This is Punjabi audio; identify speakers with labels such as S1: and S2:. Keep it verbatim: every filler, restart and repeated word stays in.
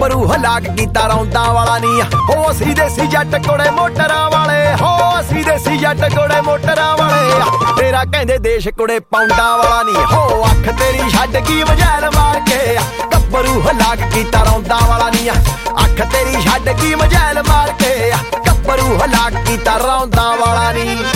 S1: ਗੱਭਰੂ ਹਲਾਕ ਕੀਤਾ ਰੌਂਦਾ ਵਾਲਾ ਨਹੀਂ। ਹੋ ਅਸੀਂ ਦੇਸੀ ਜੱਟ ਕੋੜੇ ਮੋਟਰਾਂ ਵਾਲੇ, ਹੋ ਅਸੀਂ ਦੇਸੀ ਜੱਟ ਕੋੜੇ ਮੋਟਰਾਂ ਵਾਲੇ। ਤੇਰਾ ਕਹਿੰਦੇ ਦੇਸ਼ ਕੁੜੇ ਪੌਂਡਾਂ ਵਾਲਾ ਨਹੀਂ। ਹੋ ਅੱਖ ਤੇਰੀ ਛੱਡ ਕੀ ਮਜੈਲ ਮਾਰ ਕੇ, ਗੱਭਰੂ ਹਲਾਕ ਕੀਤਾ ਰੌਂਦਾ ਵਾਲਾ ਨਹੀਂ। ਅੱਖ ਤੇਰੀ ਛੱਡ ਕੀ ਮਜੈਲ ਮਾਰ ਕੇ, ਗੱਭਰੂ ਹਲਾਕ ਕੀਤਾ ਰੌਂਦਾ ਵਾਲਾ ਨਹੀਂ।